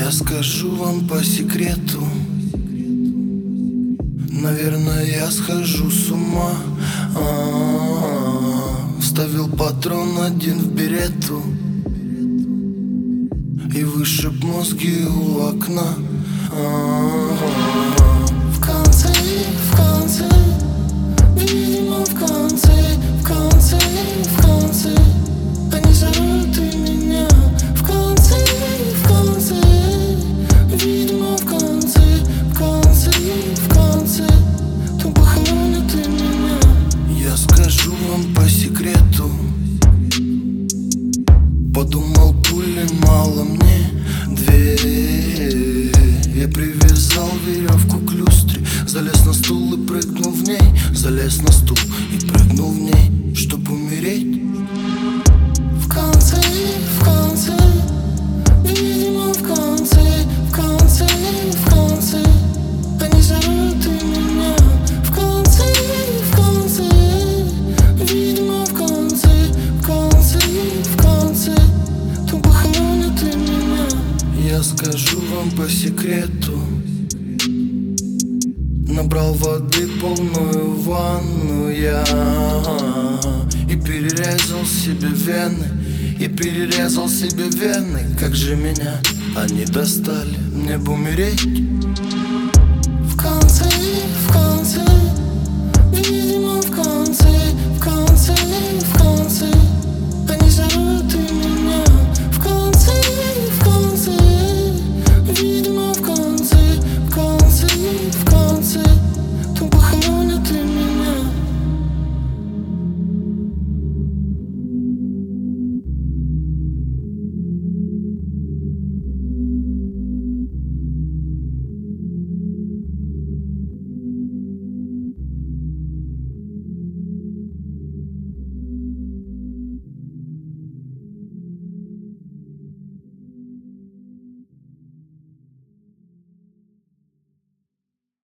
Я скажу вам по секрету, наверное, я схожу с ума. Вставил патрон один в берету и вышиб мозги у окна. В конце, видимо, в конце они зовут и меня. В конце, видимо, в конце то похоронят и меня. Я скажу вам по секрету, подумал, пули мало мне, две. Я привязал веревку к люстре, залез на стул и прыгнул в ней. Залез на стул и прыгнул в ней, чтоб умереть. В конце, видимо, в конце они зовут и меня. В конце, видимо, в конце то похоронят и меня. Я скажу вам по секрету, набрал воды полную ванну я и перерезал себе вены, как же меня они достали. Мне бы умереть,